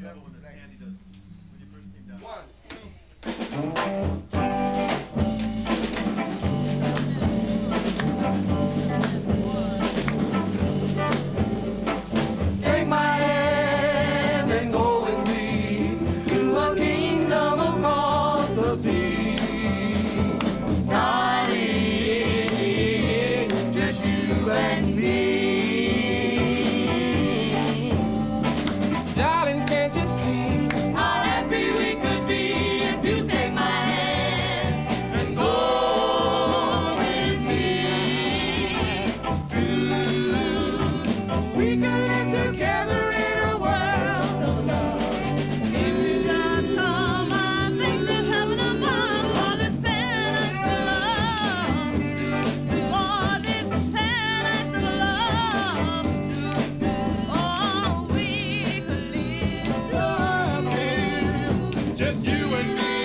Take my hand and go with me to a kingdom across the sea. Darling, just you and me. Darling, can't you see how happy we could be if you take my hand and go with me? We can live together in a world of love. If you got love, I think there's heaven above. For this paradise of love. For this paradise of love. Oh, we could live so happy. Just you and me.